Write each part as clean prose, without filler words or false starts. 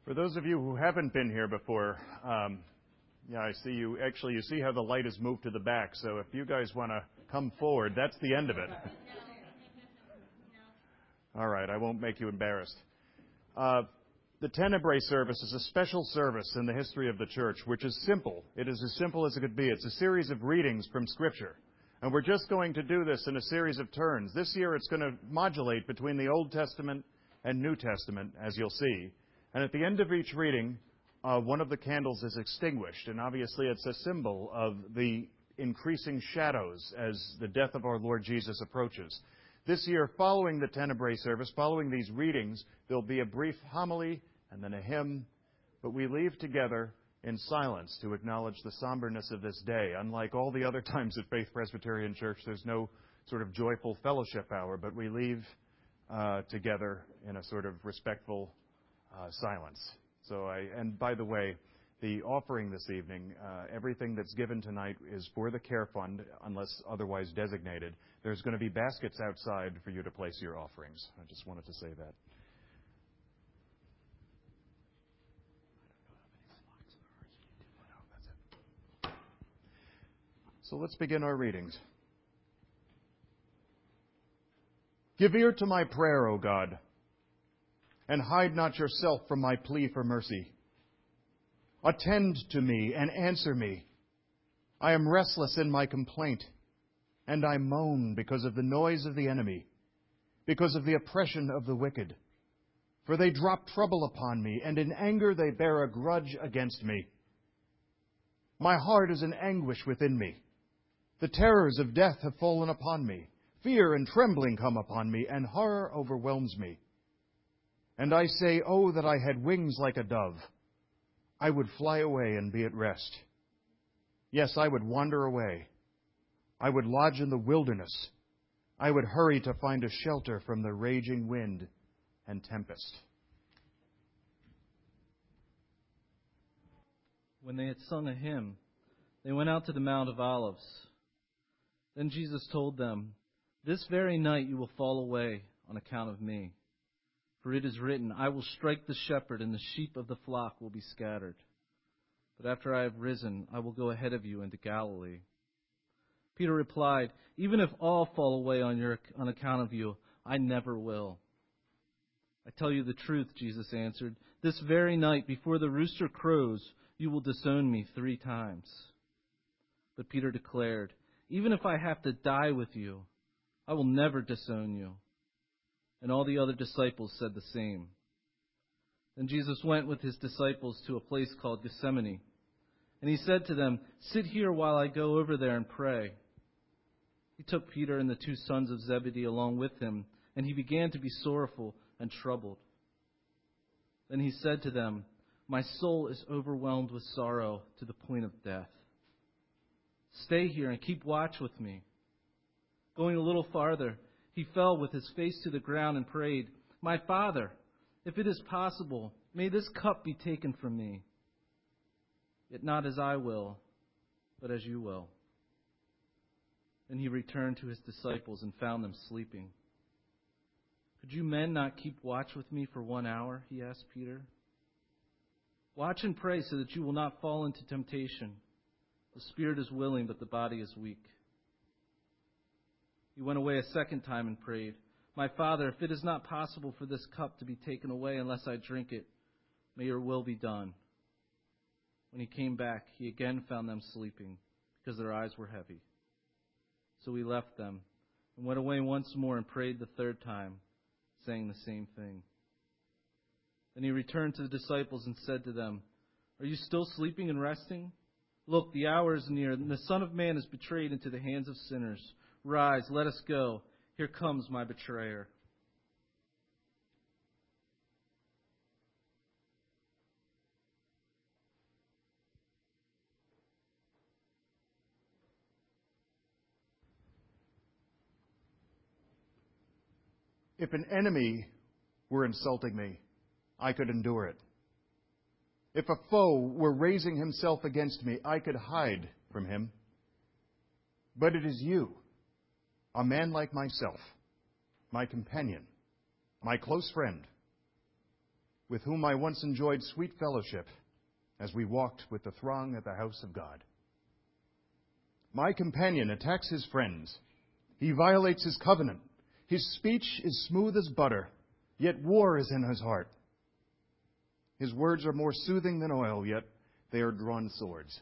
For those of you who haven't been here before, I see you. Actually, you see how the light has moved to the back. So if you guys want to come forward, that's the end of it. All right, I won't make you embarrassed. The Tenebrae service is a special service in the history of the church, which is simple. It is as simple as it could be. It's a series of readings from Scripture. And we're just going to do this in a series of turns. This year it's going to modulate between the Old Testament and New Testament, as you'll see. And at the end of each reading, one of the candles is extinguished. And obviously it's a symbol of the increasing shadows as the death of our Lord Jesus approaches. This year, following the Tenebrae service, following these readings, there'll be a brief homily and then a hymn. But we leave together in silence to acknowledge the somberness of this day. Unlike all the other times at Faith Presbyterian Church, there's no sort of joyful fellowship hour, but we leave together in a sort of respectful silence. And by the way, the offering this evening, everything that's given tonight is for the Care Fund, unless otherwise designated. There's going to be baskets outside for you to place your offerings. I just wanted to say that. So let's begin our readings. Give ear to my prayer, O God, and hide not yourself from my plea for mercy. Attend to me and answer me. I am restless in my complaint, and I moan because of the noise of the enemy, because of the oppression of the wicked. For they drop trouble upon me, and in anger they bear a grudge against me. My heart is in anguish within me. The terrors of death have fallen upon me. Fear and trembling come upon me, and horror overwhelms me. And I say, oh, that I had wings like a dove. I would fly away and be at rest. Yes, I would wander away. I would lodge in the wilderness. I would hurry to find a shelter from the raging wind and tempest. When they had sung a hymn, they went out to the Mount of Olives. Then Jesus told them, "This very night you will fall away on account of me. For it is written, I will strike the shepherd, and the sheep of the flock will be scattered. But after I have risen, I will go ahead of you into Galilee." Peter replied, "Even if all fall away on account of you, I never will." "I tell you the truth," Jesus answered, "this very night before the rooster crows, you will disown me 3 times. But Peter declared, "Even if I have to die with you, I will never disown you." And all the other disciples said the same. Then Jesus went with his disciples to a place called Gethsemane. And he said to them, "Sit here while I go over there and pray." He took Peter and the 2 sons of Zebedee along with him, and he began to be sorrowful and troubled. Then he said to them, "My soul is overwhelmed with sorrow to the point of death. Stay here and keep watch with me." Going a little farther, he fell with his face to the ground and prayed, "My Father, if it is possible, may this cup be taken from me. Yet not as I will, but as you will." Then he returned to his disciples and found them sleeping. "Could you men not keep watch with me for 1 hour?" he asked Peter. "Watch and pray so that you will not fall into temptation. The spirit is willing, but the body is weak." He went away a second time and prayed, "My Father, if it is not possible for this cup to be taken away unless I drink it, may your will be done." When he came back, he again found them sleeping, because their eyes were heavy. So he left them and went away once more and prayed the 3rd time, saying the same thing. Then he returned to the disciples and said to them, "Are you still sleeping and resting? Look, the hour is near, and the Son of Man is betrayed into the hands of sinners. Rise, let us go. Here comes my betrayer." If an enemy were insulting me, I could endure it. If a foe were raising himself against me, I could hide from him. But it is you, a man like myself, my companion, my close friend, with whom I once enjoyed sweet fellowship as we walked with the throng at the house of God. My companion attacks his friends. He violates his covenant. His speech is smooth as butter, yet war is in his heart. His words are more soothing than oil, yet they are drawn swords.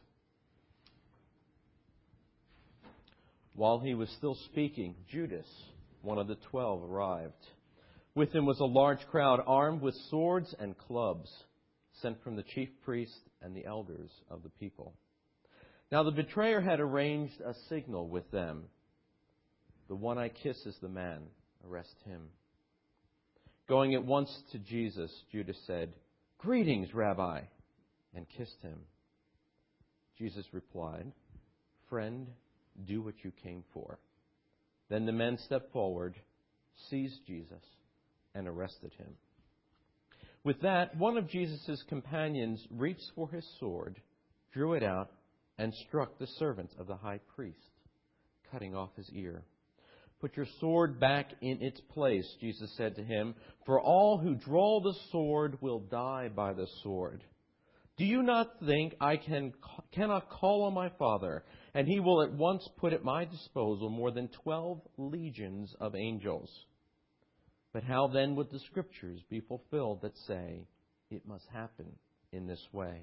While he was still speaking, Judas, one of the 12, arrived. With him was a large crowd armed with swords and clubs, sent from the chief priests and the elders of the people. Now the betrayer had arranged a signal with them. The one I kiss is the man. Arrest him. Going at once to Jesus, Judas said, "Greetings, Rabbi," and kissed him. Jesus replied, "Friend, do what you came for." Then the men stepped forward, seized Jesus, and arrested him. With that, one of Jesus' companions reached for his sword, drew it out, and struck the servant of the high priest, cutting off his ear. "Put your sword back in its place," Jesus said to him, "for all who draw the sword will die by the sword. Do you not think I cannot call on my Father, and he will at once put at my disposal more than 12 legions of angels? But how then would the Scriptures be fulfilled that say, it must happen in this way?"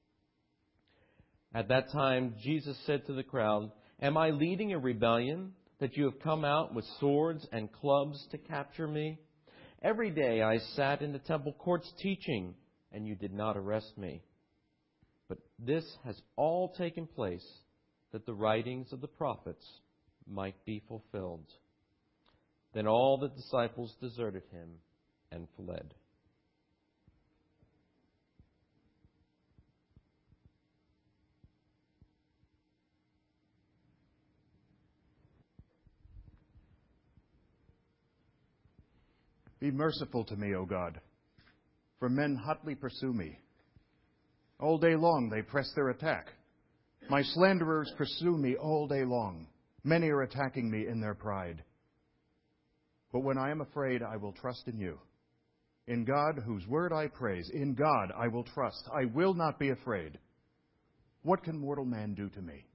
At that time, Jesus said to the crowd, "Am I leading a rebellion, that you have come out with swords and clubs to capture me? Every day I sat in the temple courts teaching, and you did not arrest me. But this has all taken place, that the writings of the prophets might be fulfilled." Then all the disciples deserted him and fled. Be merciful to me, O God, for men hotly pursue me. All day long they press their attack. My slanderers pursue me all day long. Many are attacking me in their pride. But when I am afraid, I will trust in you. In God, whose word I praise, in God I will trust. I will not be afraid. What can mortal man do to me?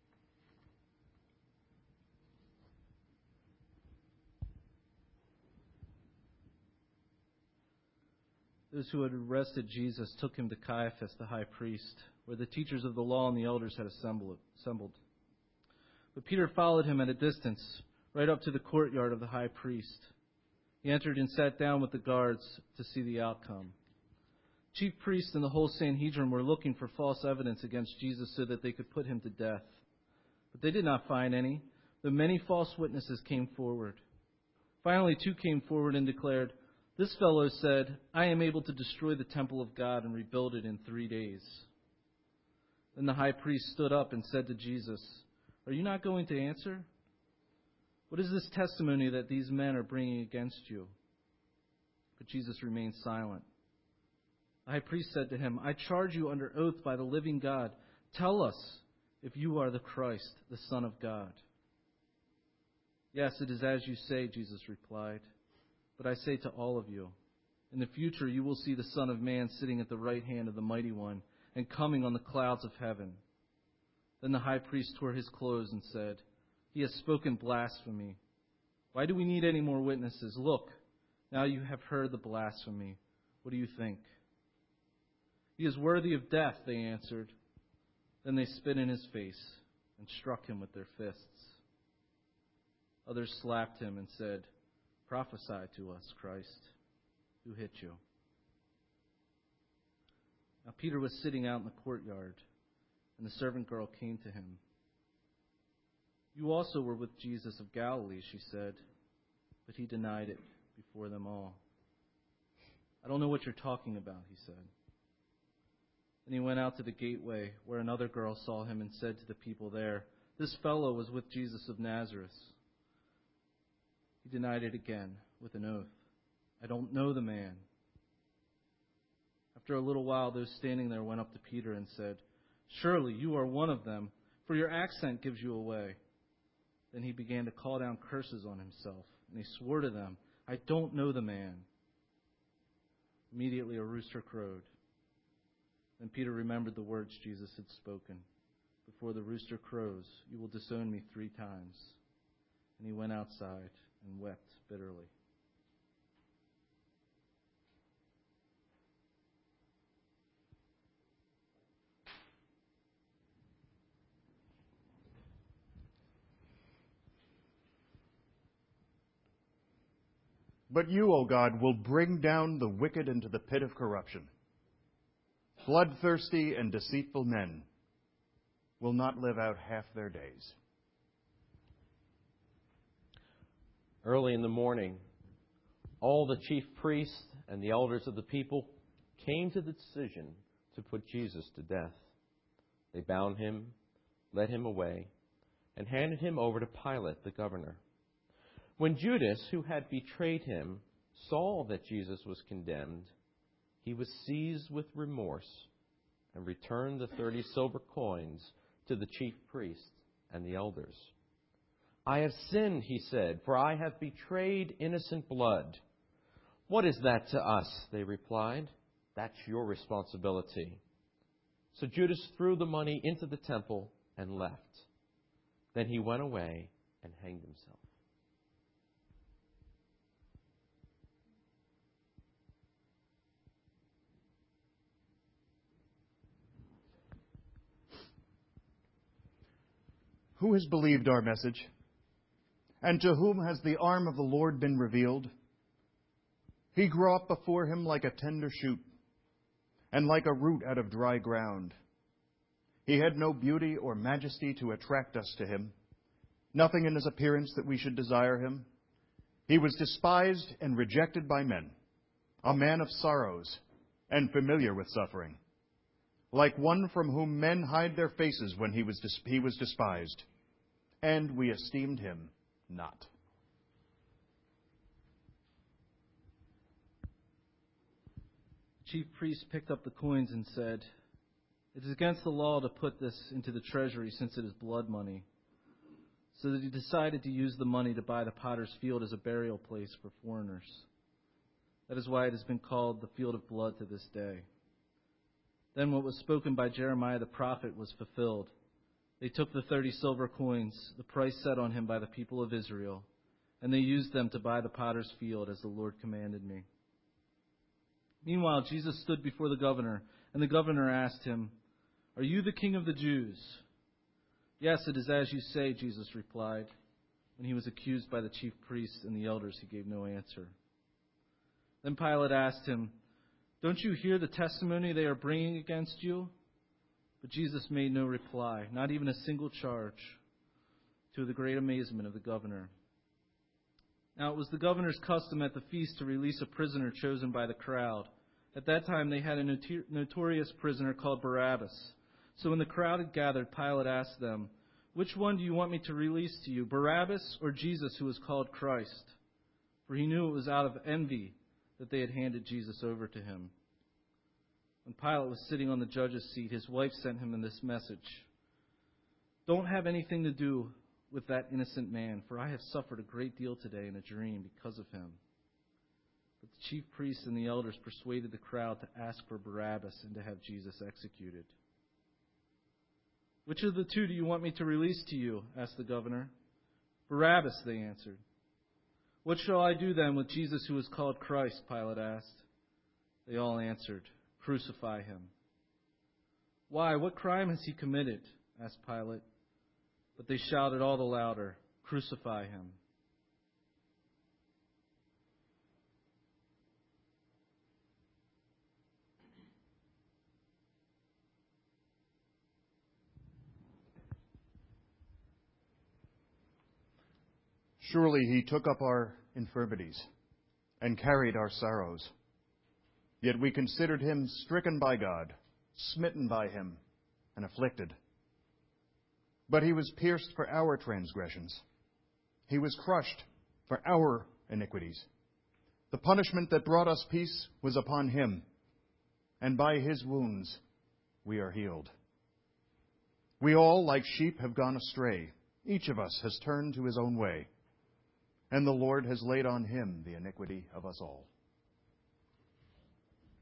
Those who had arrested Jesus took him to Caiaphas, the high priest, where the teachers of the law and the elders had assembled. But Peter followed him at a distance, right up to the courtyard of the high priest. He entered and sat down with the guards to see the outcome. Chief priests and the whole Sanhedrin were looking for false evidence against Jesus so that they could put him to death. But they did not find any, though many false witnesses came forward. Finally, 2 came forward and declared, "This fellow said, 'I am able to destroy the temple of God and rebuild it in 3 days.'" Then the high priest stood up and said to Jesus, "Are you not going to answer? What is this testimony that these men are bringing against you?" But Jesus remained silent. The high priest said to him, "I charge you under oath by the living God, tell us if you are the Christ, the Son of God." "Yes, it is as you say," Jesus replied. "But I say to all of you, in the future you will see the Son of Man sitting at the right hand of the Mighty One and coming on the clouds of heaven." Then the high priest tore his clothes and said, "He has spoken blasphemy. Why do we need any more witnesses? Look, now you have heard the blasphemy. What do you think?" "He is worthy of death," they answered. Then they spit in his face and struck him with their fists. Others slapped him and said, "Prophesy to us, Christ. Who hit you?" Now Peter was sitting out in the courtyard, and the servant girl came to him. "You also were with Jesus of Galilee," she said. But he denied it before them all. "I don't know what you're talking about," he said. Then he went out to the gateway, where another girl saw him and said to the people there, "This fellow was with Jesus of Nazareth." He denied it again with an oath, "I don't know the man." After a little while, those standing there went up to Peter and said, "Surely you are one of them, for your accent gives you away." Then he began to call down curses on himself, and he swore to them, "I don't know the man." Immediately a rooster crowed. Then Peter remembered the words Jesus had spoken. Before the rooster crows, you will disown me 3 times. And he went outside and wept bitterly. But you, O God, will bring down the wicked into the pit of corruption. Bloodthirsty and deceitful men will not live out half their days. Early in the morning, all the chief priests and the elders of the people came to the decision to put Jesus to death. They bound him, led him away, and handed him over to Pilate, the governor. When Judas, who had betrayed him, saw that Jesus was condemned, he was seized with remorse and returned the 30 silver coins to the chief priests and the elders. I have sinned, he said, for I have betrayed innocent blood. What is that to us? They replied. That's your responsibility. So Judas threw the money into the temple and left. Then he went away and hanged himself. Who has believed our message? And to whom has the arm of the Lord been revealed? He grew up before him like a tender shoot, and like a root out of dry ground. He had no beauty or majesty to attract us to him, nothing in his appearance that we should desire him. He was despised and rejected by men, a man of sorrows and familiar with suffering, like one from whom men hide their faces when he was despised, and we esteemed him not. Chief priest picked up the coins and said, "It is against the law to put this into the treasury since it is blood money." So that he decided to use the money to buy the potter's field as a burial place for foreigners. That is why it has been called the field of blood to this day. Then what was spoken by Jeremiah the prophet was fulfilled. They took the 30 silver coins, the price set on him by the people of Israel, and they used them to buy the potter's field as the Lord commanded me. Meanwhile, Jesus stood before the governor, and the governor asked him, "Are you the king of the Jews?" "Yes, it is as you say," Jesus replied. When he was accused by the chief priests and the elders, he gave no answer. Then Pilate asked him, "Don't you hear the testimony they are bringing against you?" But Jesus made no reply, not even a single charge, to the great amazement of the governor. Now it was the governor's custom at the feast to release a prisoner chosen by the crowd. At that time they had a notorious prisoner called Barabbas. So when the crowd had gathered, Pilate asked them, "Which one do you want me to release to you, Barabbas or Jesus, who is called Christ?" For he knew it was out of envy that they had handed Jesus over to him. When Pilate was sitting on the judge's seat, his wife sent him this message: "Don't have anything to do with that innocent man, for I have suffered a great deal today in a dream because of him." But the chief priests and the elders persuaded the crowd to ask for Barabbas and to have Jesus executed. "Which of the two do you want me to release to you?" asked the governor. "Barabbas," they answered. "What shall I do then with Jesus, who is called Christ?" Pilate asked. They all answered, "Crucify him." "Why, what crime has he committed?" asked Pilate. But they shouted all the louder, "Crucify him." Surely he took up our infirmities and carried our sorrows. Yet we considered him stricken by God, smitten by him, and afflicted. But he was pierced for our transgressions. He was crushed for our iniquities. The punishment that brought us peace was upon him, and by his wounds we are healed. We all, like sheep, have gone astray. Each of us has turned to his own way, and the Lord has laid on him the iniquity of us all.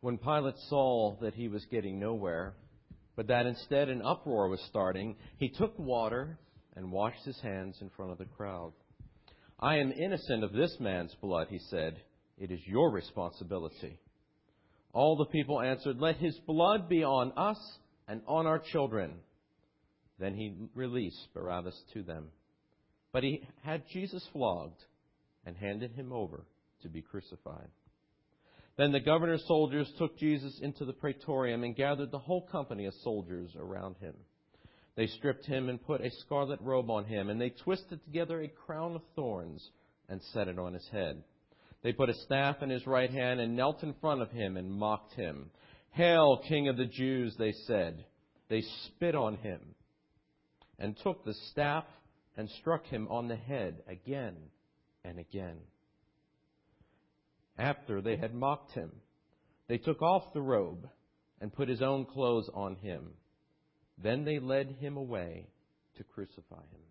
When Pilate saw that he was getting nowhere, but that instead an uproar was starting, he took water and washed his hands in front of the crowd. "I am innocent of this man's blood," he said. "It is your responsibility." All the people answered, "Let his blood be on us and on our children." Then he released Barabbas to them. But he had Jesus flogged and handed him over to be crucified. Then the governor's soldiers took Jesus into the praetorium and gathered the whole company of soldiers around him. They stripped him and put a scarlet robe on him, and they twisted together a crown of thorns and set it on his head. They put a staff in his right hand and knelt in front of him and mocked him. "Hail, King of the Jews," they said. They spit on him and took the staff and struck him on the head again and again. After they had mocked him, they took off the robe and put his own clothes on him. Then they led him away to crucify him.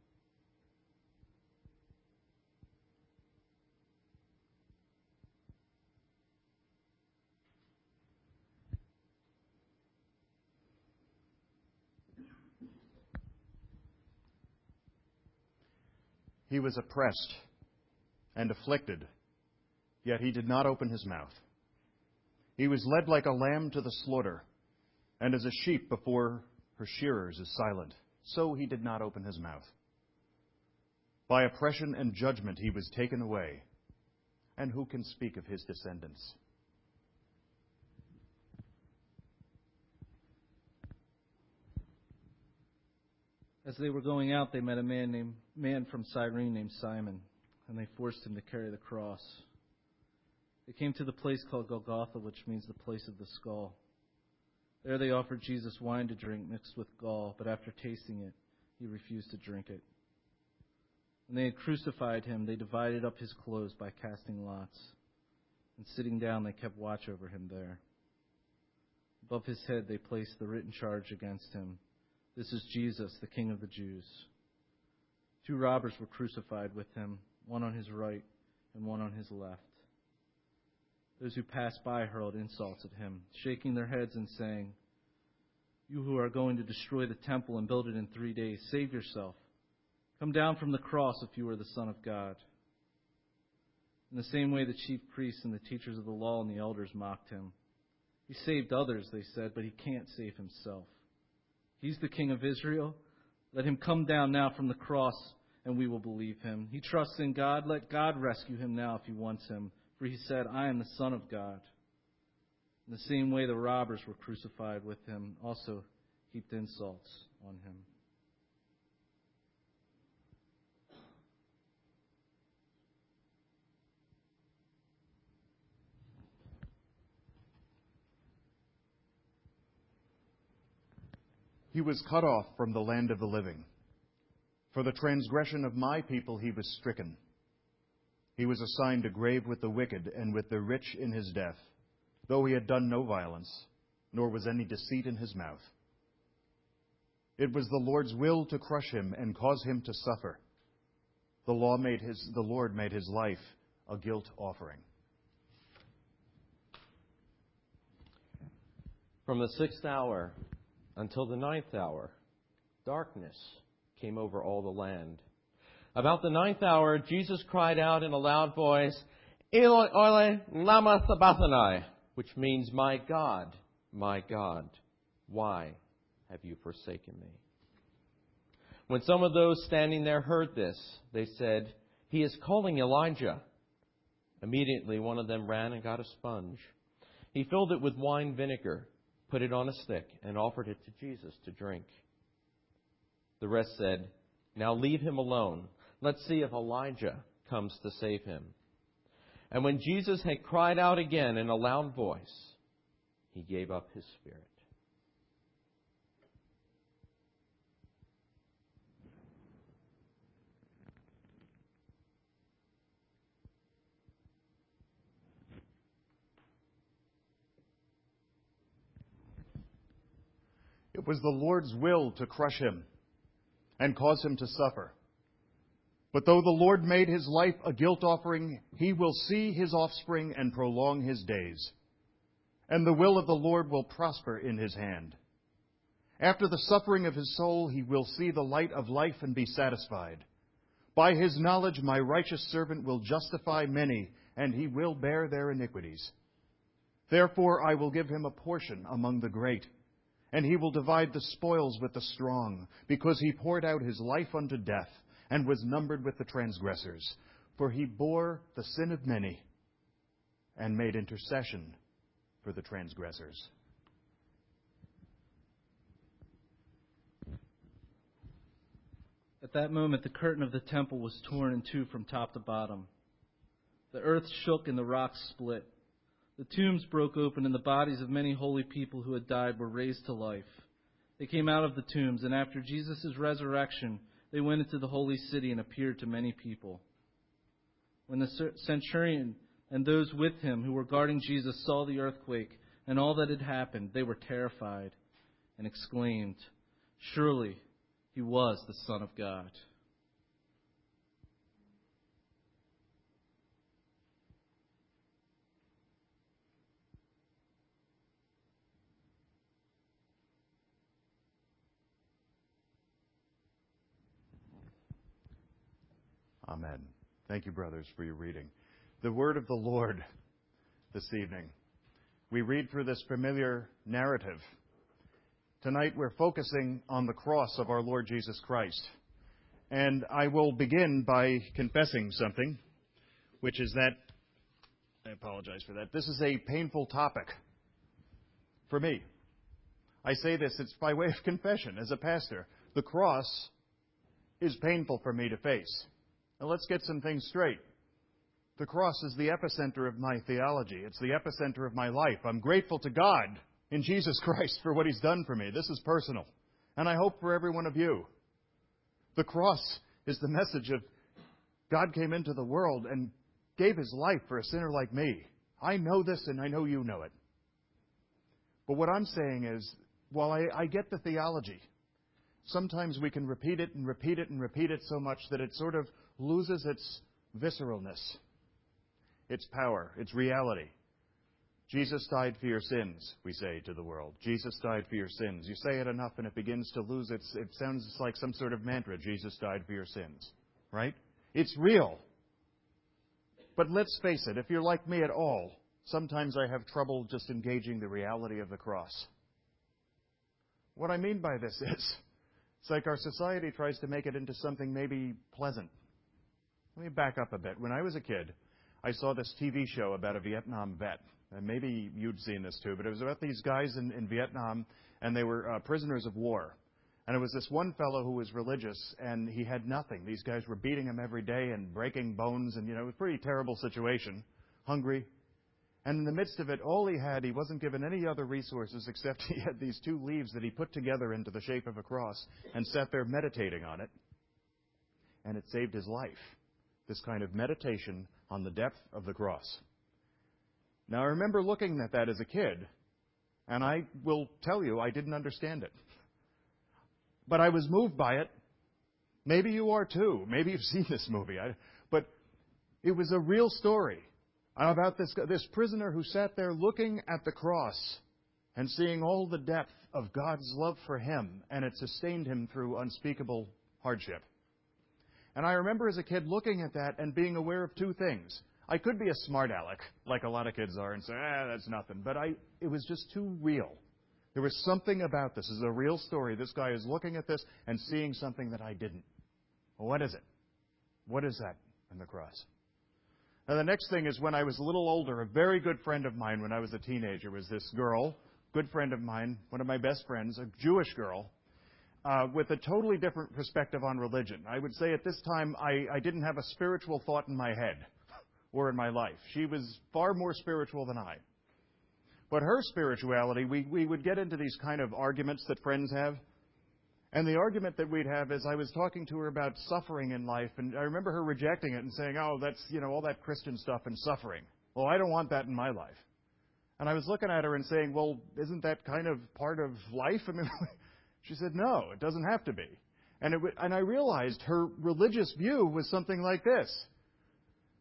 He was oppressed and afflicted, yet he did not open his mouth. He was led like a lamb to the slaughter, and as a sheep before her shearers is silent, so he did not open his mouth. By oppression and judgment he was taken away, and who can speak of his descendants? As they were going out, they met a man from Cyrene named Simon, and they forced him to carry the cross. They came to the place called Golgotha, which means the place of the skull. There they offered Jesus wine to drink mixed with gall, but after tasting it, he refused to drink it. When they had crucified him, they divided up his clothes by casting lots, and sitting down, they kept watch over him there. Above his head, they placed the written charge against him: "This is Jesus, the King of the Jews." 2 robbers were crucified with him, one on his right and one on his left. Those who passed by hurled insults at him, shaking their heads and saying, "You who are going to destroy the temple and build it in 3 days, save yourself. Come down from the cross if you are the Son of God." In the same way, the chief priests and the teachers of the law and the elders mocked him. "He saved others," they said, "but he can't save himself. He's the King of Israel. Let him come down now from the cross, and we will believe him. He trusts in God. Let God rescue him now if he wants him. For he said, 'I am the Son of God.'" In the same way, the robbers were crucified with him, also heaped insults on him. He was cut off from the land of the living. For the transgression of my people he was stricken. He was assigned a grave with the wicked and with the rich in his death, though he had done no violence, nor was any deceit in his mouth. It was the Lord's will to crush him and cause him to suffer. The Lord made his life a guilt offering. From the 6th hour until the 9th hour, darkness came over all the land. About the 9th hour, Jesus cried out in a loud voice, "Eloi, Eloi, lama sabachthani," which means, my God, why have you forsaken me?" When some of those standing there heard this, they said, "He is calling Elijah." Immediately one of them ran and got a sponge. He filled it with wine vinegar, put it on a stick, and offered it to Jesus to drink. The rest said, "Now leave him alone. Let's see if Elijah comes to save him." And when Jesus had cried out again in a loud voice, he gave up his spirit. It was the Lord's will to crush him and cause him to suffer. But though the Lord made his life a guilt offering, he will see his offspring and prolong his days. and the will of the Lord will prosper in his hand. After the suffering of his soul, he will see the light of life and be satisfied. By his knowledge, my righteous servant will justify many, and he will bear their iniquities. Therefore, I will give him a portion among the great, and he will divide the spoils with the strong, because he poured out his life unto death, and was numbered with the transgressors. For he bore the sin of many, and made intercession for the transgressors. At that moment, the curtain of the temple was torn in two from top to bottom. The earth shook and the rocks split. The tombs broke open, and the bodies of many holy people who had died were raised to life. They came out of the tombs, and after Jesus' resurrection, they went into the holy city and appeared to many people. When the centurion and those with him who were guarding Jesus saw the earthquake and all that had happened, they were terrified and exclaimed, "Surely he was the Son of God." Amen. Thank you, brothers, for your reading. The word of the Lord this evening. We read through this familiar narrative. Tonight we're focusing on the cross of our Lord Jesus Christ. And I will begin by confessing something, which is that, I apologize for that, this is a painful topic for me. I say this, it's by way of confession as a pastor. The cross is painful for me to face. Now let's get some things straight. The cross is the epicenter of my theology. It's the epicenter of my life. I'm grateful to God in Jesus Christ for what He's done for me. This is personal. And I hope for every one of you. The cross is the message of God came into the world and gave His life for a sinner like me. I know this and I know you know it. But what I'm saying is, while I get the theology, sometimes we can repeat it and repeat it and repeat it so much that it sort of loses its visceralness, its power, its reality. Jesus died for your sins, we say to the world. Jesus died for your sins. You say it enough and it begins to lose it sounds like some sort of mantra. Jesus died for your sins, right? It's real. But let's face it, if you're like me at all, sometimes I have trouble just engaging the reality of the cross. What I mean by this is, it's like our society tries to make it into something maybe pleasant. Let me back up a bit. When I was a kid, I saw this TV show about a Vietnam vet. And maybe you'd seen this too, but it was about these guys in Vietnam, and they were prisoners of war. And it was this one fellow who was religious, and he had nothing. These guys were beating him every day and breaking bones, and, it was a pretty terrible situation. Hungry. And in the midst of it, all he had, he wasn't given any other resources except he had these two leaves that he put together into the shape of a cross and sat there meditating on it. And it saved his life. This kind of meditation on the depth of the cross. Now, I remember looking at that as a kid, and I will tell you, I didn't understand it. But I was moved by it. Maybe you are too. Maybe you've seen this movie. But it was a real story about this prisoner who sat there looking at the cross and seeing all the depth of God's love for him, and it sustained him through unspeakable hardship. And I remember as a kid looking at that and being aware of two things. I could be a smart aleck, like a lot of kids are, and say, that's nothing. But it was just too real. There was something about this. This is a real story. This guy is looking at this and seeing something that I didn't. Well, what is it? What is that in the cross? Now, the next thing is when I was a little older, a very good friend of mine when I was a teenager was this girl, good friend of mine, one of my best friends, a Jewish girl, with a totally different perspective on religion. I would say at this time I didn't have a spiritual thought in my head or in my life. She was far more spiritual than I. But her spirituality, we would get into these kind of arguments that friends have. And the argument that we'd have is I was talking to her about suffering in life, and I remember her rejecting it and saying, that's, all that Christian stuff and suffering. Well, I don't want that in my life. And I was looking at her and saying, well, isn't that kind of part of life? I mean, she said, no, it doesn't have to be. And I realized her religious view was something like this.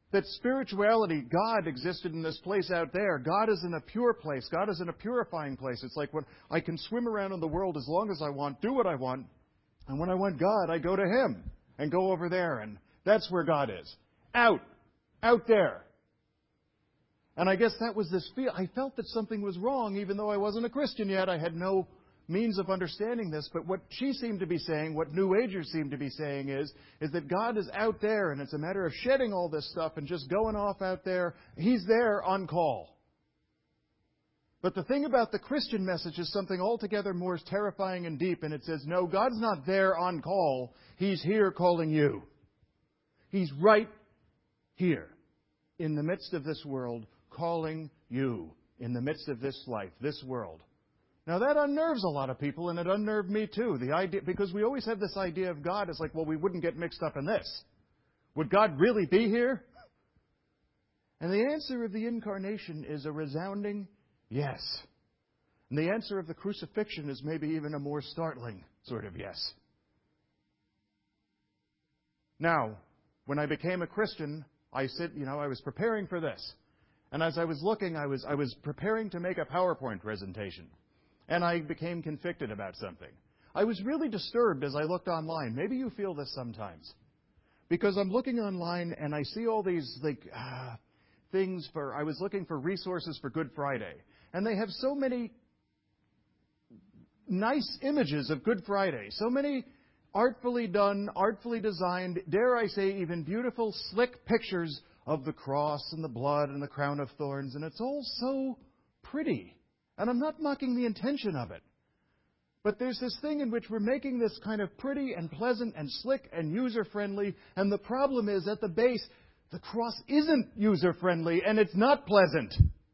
That spirituality, God existed in this place out there. God is in a pure place. God is in a purifying place. It's like when I can swim around in the world as long as I want, do what I want, and when I want God, I go to Him and go over there, and that's where God is. Out there. And I guess that was this feel. I felt that something was wrong, even though I wasn't a Christian yet. I had no means of understanding this, but what she seemed to be saying, what New Agers seem to be saying is that God is out there, and it's a matter of shedding all this stuff and just going off out there. He's there on call. But the thing about the Christian message is something altogether more terrifying and deep, and it says, no, God's not there on call. He's here calling you. He's right here in the midst of this world, calling you in the midst of this life, this world. Now, that unnerves a lot of people, and it unnerved me too. The idea, because we always have this idea of God as like, well, we wouldn't get mixed up in this. Would God really be here? And the answer of the incarnation is a resounding yes. And the answer of the crucifixion is maybe even a more startling sort of yes. Now, when I became a Christian, I was preparing for this. And as I was looking, I was preparing to make a PowerPoint presentation. And I became convicted about something. I was really disturbed as I looked online. Maybe you feel this sometimes. Because I'm looking online and I see all these things I was looking for resources for Good Friday. And they have so many nice images of Good Friday. So many artfully done, artfully designed, dare I say even beautiful, slick pictures of the cross and the blood and the crown of thorns. And it's all so pretty. And I'm not mocking the intention of it. But there's this thing in which we're making this kind of pretty and pleasant and slick and user-friendly. And the problem is, at the base, the cross isn't user-friendly and it's not pleasant.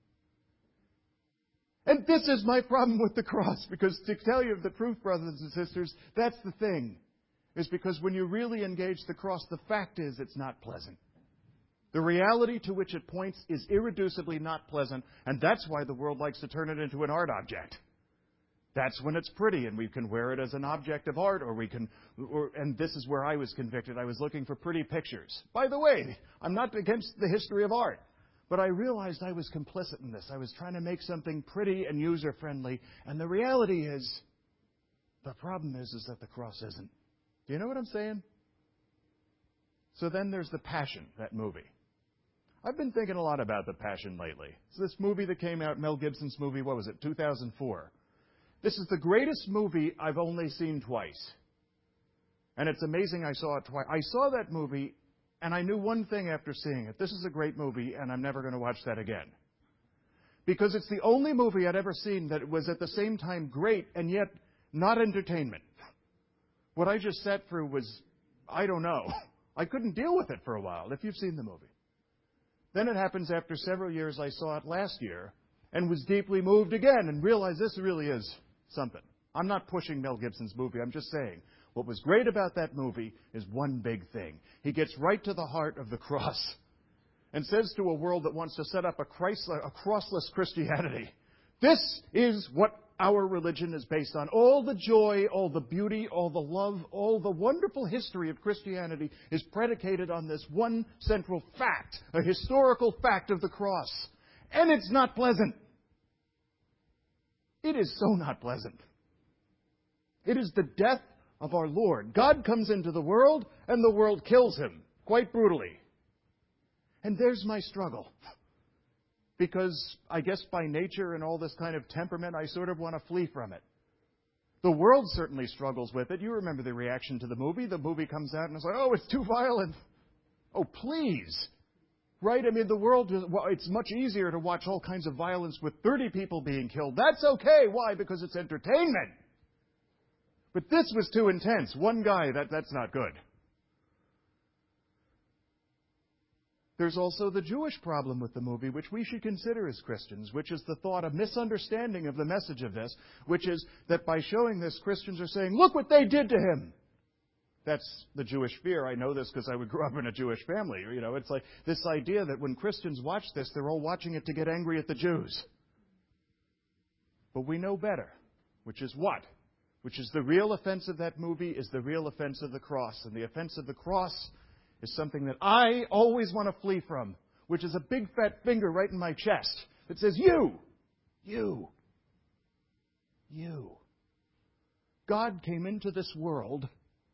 And this is my problem with the cross. Because to tell you the truth, brothers and sisters, that's the thing. Is because when you really engage the cross, the fact is it's not pleasant. The reality to which it points is irreducibly not pleasant, and that's why the world likes to turn it into an art object. That's when it's pretty, and we can wear it as an object of art, and this is where I was convicted. I was looking for pretty pictures. By the way, I'm not against the history of art, but I realized I was complicit in this. I was trying to make something pretty and user-friendly, and the reality is, the problem is that the cross isn't. Do you know what I'm saying? So then there's The Passion, that movie. I've been thinking a lot about The Passion lately. It's this movie that came out, Mel Gibson's movie, 2004. This is the greatest movie I've only seen twice. And it's amazing I saw it twice. I saw that movie, and I knew one thing after seeing it. This is a great movie, and I'm never going to watch that again. Because it's the only movie I'd ever seen that was at the same time great and yet not entertainment. What I just sat through was, I don't know. I couldn't deal with it for a while, if you've seen the movie. Then it happens after several years, I saw it last year and was deeply moved again and realized this really is something. I'm not pushing Mel Gibson's movie. I'm just saying what was great about that movie is one big thing. He gets right to the heart of the cross and says to a world that wants to set up a crossless Christianity, this is what our religion is based on. All the joy, all the beauty, all the love, all the wonderful history of Christianity is predicated on this one central fact, a historical fact of the cross. And it's not pleasant. It is so not pleasant. It is the death of our Lord. God comes into the world, and the world kills Him, quite brutally. And there's my struggle. Because I guess by nature and all this kind of temperament, I sort of want to flee from it. The world certainly struggles with it. You remember the reaction to the movie. The movie comes out and it's like, oh, it's too violent. Oh, please. Right? I mean, the world, it's much easier to watch all kinds of violence with 30 people being killed. That's okay. Why? Because it's entertainment. But this was too intense. One guy, that's not good. There's also the Jewish problem with the movie, which we should consider as Christians, which is the thought, a misunderstanding of the message of this, which is that by showing this, Christians are saying, look what they did to him. That's the Jewish fear. I know this because I grew up in a Jewish family. You know, it's like this idea that when Christians watch this, they're all watching it to get angry at the Jews. But we know better, which is what? Which is the real offense of that movie is the real offense of the cross. And the offense of the cross is something that I always want to flee from, which is a big fat finger right in my chest that says, you. God came into this world,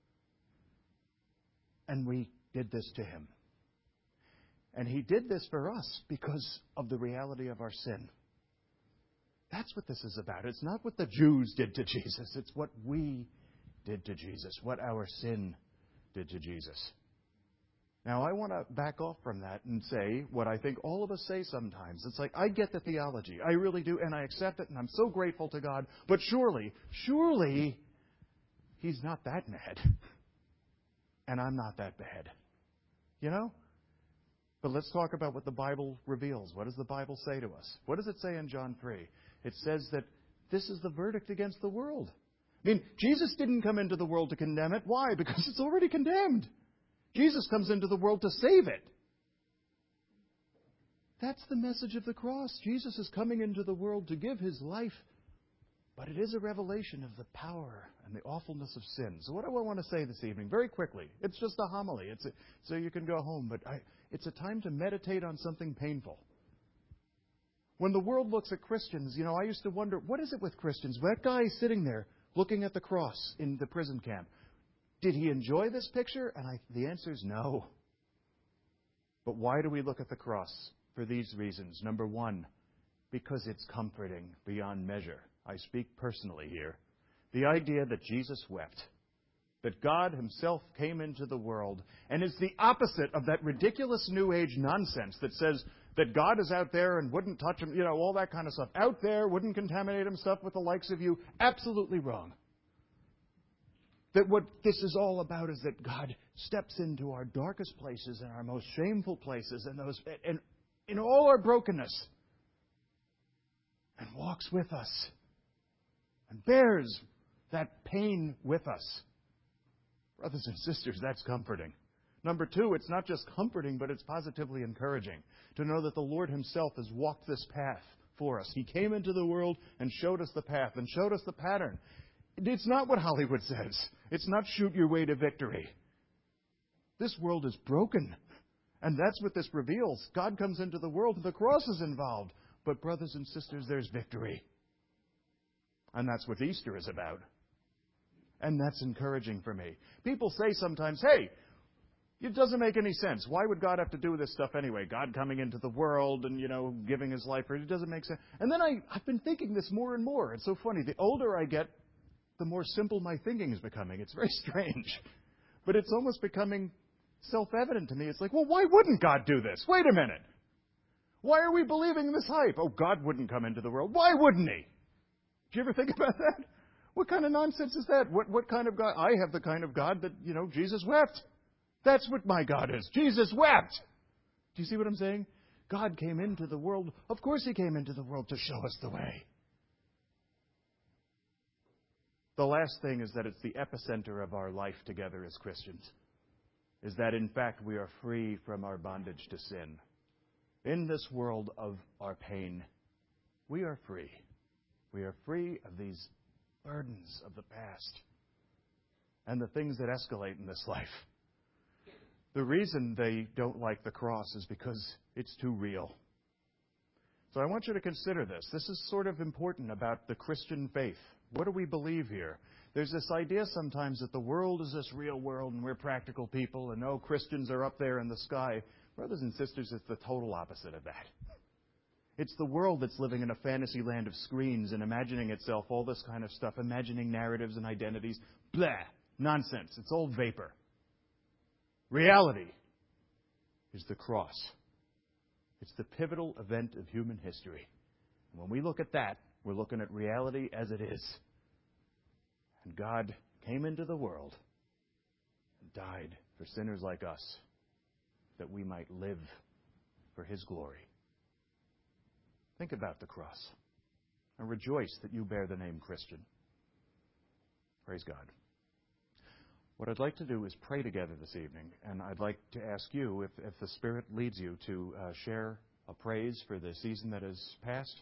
and we did this to him. And he did this for us because of the reality of our sin. That's what this is about. It's not what the Jews did to Jesus. It's what we did to Jesus, what our sin did to Jesus. Now, I want to back off from that and say what I think all of us say sometimes. It's like, I get the theology. I really do, and I accept it, and I'm so grateful to God. But surely, he's not that mad. And I'm not that bad. You know? But let's talk about what the Bible reveals. What does the Bible say to us? What does it say in John 3? It says that this is the verdict against the world. I mean, Jesus didn't come into the world to condemn it. Why? Because it's already condemned. Jesus comes into the world to save it. That's the message of the cross. Jesus is coming into the world to give his life. But it is a revelation of the power and the awfulness of sin. So what do I want to say this evening? Very quickly. It's just a homily. So you can go home. But it's a time to meditate on something painful. When the world looks at Christians, I used to wonder, what is it with Christians? That guy sitting there looking at the cross in the prison camp. Did he enjoy this picture? And the answer is no. But why do we look at the cross? For these reasons. Number one, because it's comforting beyond measure. I speak personally here. The idea that Jesus wept, that God himself came into the world, and is the opposite of that ridiculous New Age nonsense that says that God is out there and wouldn't touch him, all that kind of stuff. Out there, wouldn't contaminate himself with the likes of you. Absolutely wrong. That what this is all about is that God steps into our darkest places and our most shameful places and in all our brokenness and walks with us and bears that pain with us. Brothers and sisters, that's comforting. Number two, it's not just comforting, but it's positively encouraging to know that the Lord himself has walked this path for us. He came into the world and showed us the path and showed us the pattern. It's not what Hollywood says. It's not shoot your way to victory. This world is broken. And that's what this reveals. God comes into the world and the cross is involved. But brothers and sisters, there's victory. And that's what Easter is about. And that's encouraging for me. People say sometimes, hey, it doesn't make any sense. Why would God have to do this stuff anyway? God coming into the world and, giving his life for it. It doesn't make sense. And then I've been thinking this more and more. It's so funny. The older I get, the more simple my thinking is becoming. It's very strange. But it's almost becoming self-evident to me. It's like, well, why wouldn't God do this? Wait a minute. Why are we believing this hype? Oh, God wouldn't come into the world. Why wouldn't he? Do you ever think about that? What kind of nonsense is that? What kind of God? I have the kind of God that, Jesus wept. That's what my God is. Jesus wept. Do you see what I'm saying? God came into the world. Of course he came into the world to show us the way. The last thing is that it's the epicenter of our life together as Christians. Is that, in fact, we are free from our bondage to sin. In this world of our pain, we are free. We are free of these burdens of the past and the things that escalate in this life. The reason they don't like the cross is because it's too real. So I want you to consider this. This is sort of important about the Christian faith. What do we believe here? There's this idea sometimes that the world is this real world and we're practical people and Christians are up there in the sky. Brothers and sisters, it's the total opposite of that. It's the world that's living in a fantasy land of screens and imagining itself all this kind of stuff, imagining narratives and identities. Blah! Nonsense. It's all vapor. Reality is the cross. It's the pivotal event of human history. And when we look at that, we're looking at reality as it is. And God came into the world and died for sinners like us, that we might live for his glory. Think about the cross and rejoice that you bear the name Christian. Praise God. What I'd like to do is pray together this evening, and I'd like to ask you, if the Spirit leads you, to share a praise for the season that has passed.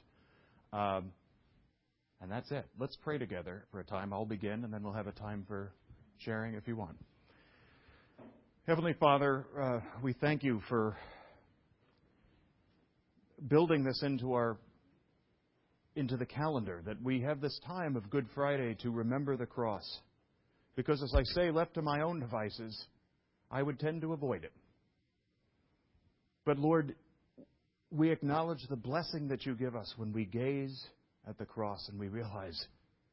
And that's it. Let's pray together for a time. I'll begin, and then we'll have a time for sharing if you want. Heavenly Father, we thank you for building this into the calendar, that we have this time of Good Friday to remember the cross. Because, as I say, left to my own devices, I would tend to avoid it. But, Lord, we acknowledge the blessing that you give us when we gaze at the cross and we realize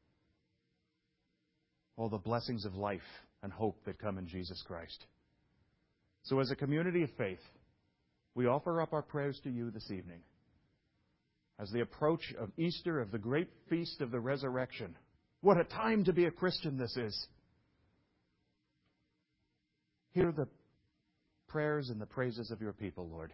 all the blessings of life and hope that come in Jesus Christ. So as a community of faith, we offer up our prayers to you this evening. As the approach of Easter, of the great feast of the resurrection, what a time to be a Christian this is. Hear the prayers and the praises of your people, Lord.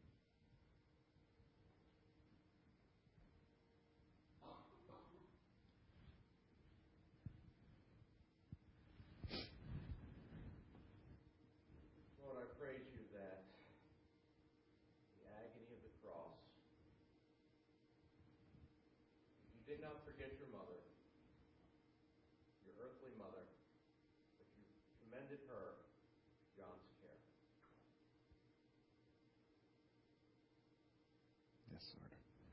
Lord, I praise you that the agony of the cross, you did not forget your mother, your earthly mother, but you commended her John's care. Yes, Lord.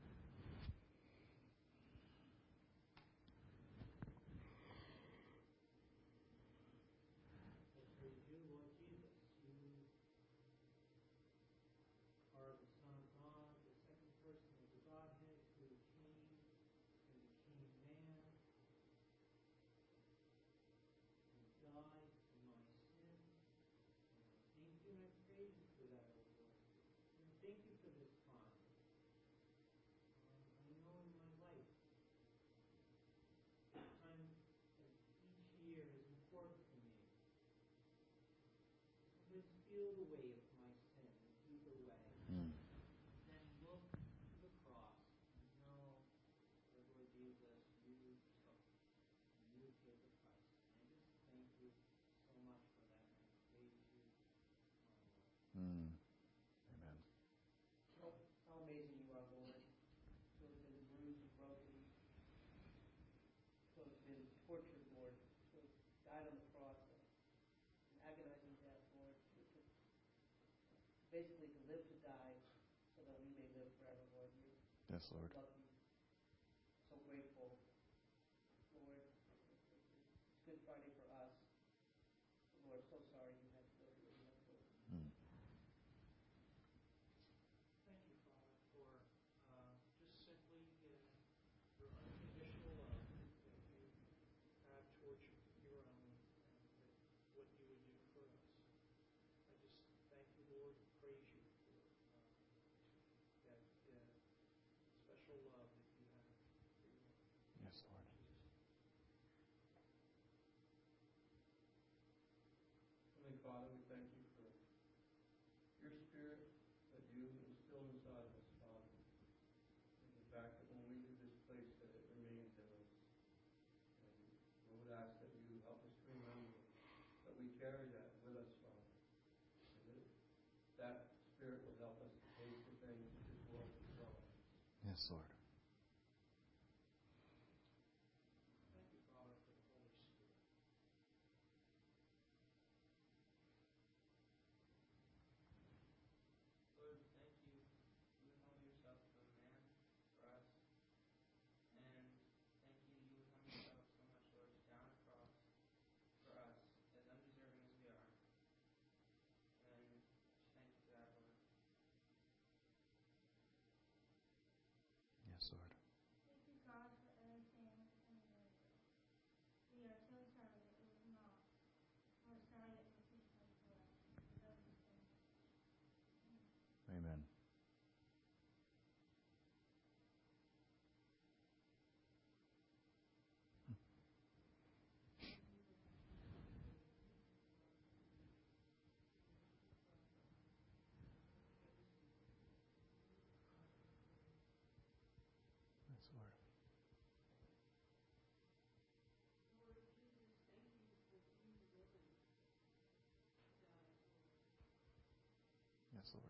Amen. How amazing you are, Lord. So it's been bruised and broken. So it's been tortured, Lord. So it's died on the cross. An agonizing death, Lord. Basically to live to die so that we may live forever, Lord. Yes, Lord. Love you. So grateful, Lord. It's Good Friday for us. Lord, so sorry you had to go through what you went through. Thank you, Father, for just simply your unconditional love that you have towards your own and what you would do for us. I just thank you, Lord, and praise you for that special love that you have for your own. Yes, Lord. Heavenly Father, we thank you for your Spirit that you instilled inside of us, Father. And the fact that when we leave this place that it remains in us. And we would ask that you help us to remember that we carry that with us, Father. And that Spirit will help us to face the things that this world is throwing. Yes, Lord. Thank you, Father, for the Holy Spirit. Lord, thank you. You humble yourself to a man for us. And thank you, you humble yourself so much, Lord, down the cross for us, as undeserving as we are. And just thank you for that, Lord. Yes, Lord. Thank you, God, for everything and everything. We are so sorry that it was not. We're sorry that we're people for us. Amen. Yes, Lord. Yes, Lord.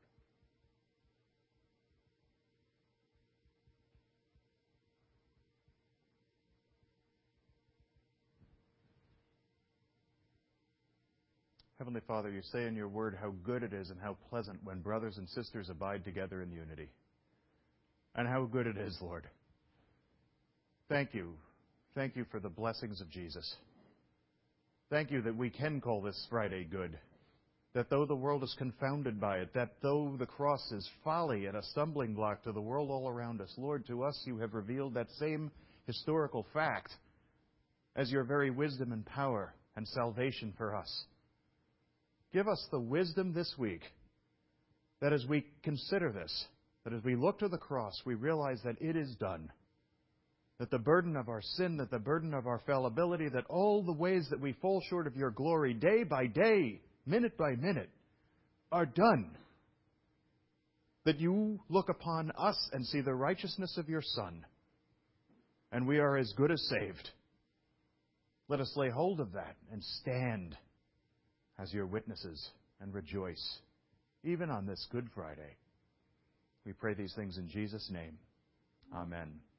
Heavenly Father, you say in your word how good it is and how pleasant when brothers and sisters abide together in unity. And how good it is, Lord. Thank you. Thank you for the blessings of Jesus. Thank you that we can call this Friday good. That though the world is confounded by it, that though the cross is folly and a stumbling block to the world all around us, Lord, to us you have revealed that same historical fact as your very wisdom and power and salvation for us. Give us the wisdom this week that as we consider this, that as we look to the cross, we realize that it is done. That the burden of our sin, that the burden of our fallibility, that all the ways that we fall short of your glory day by day, minute by minute, are done. That you look upon us and see the righteousness of your Son, and we are as good as saved. Let us lay hold of that and stand as your witnesses and rejoice, even on this Good Friday. We pray these things in Jesus' name. Amen.